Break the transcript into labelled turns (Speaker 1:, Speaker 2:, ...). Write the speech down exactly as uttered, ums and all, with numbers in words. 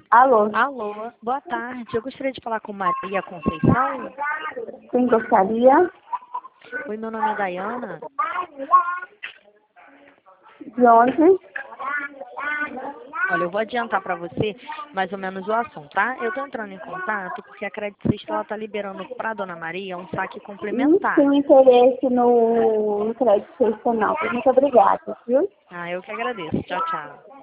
Speaker 1: Alô?
Speaker 2: Alô, boa tarde. Eu gostaria de falar com Maria Conceição.
Speaker 1: Quem gostaria?
Speaker 2: Oi, meu nome é Dayana.
Speaker 1: De onde?
Speaker 2: Olha, eu vou adiantar para você mais ou menos o assunto, tá? Eu tô entrando em contato porque a Credit Suisse ela tá liberando para Dona Maria um saque
Speaker 1: Não
Speaker 2: complementar.
Speaker 1: tenho interesse no, no crédito personal. Muito obrigada, viu?
Speaker 2: Ah, eu que agradeço. Tchau, tchau.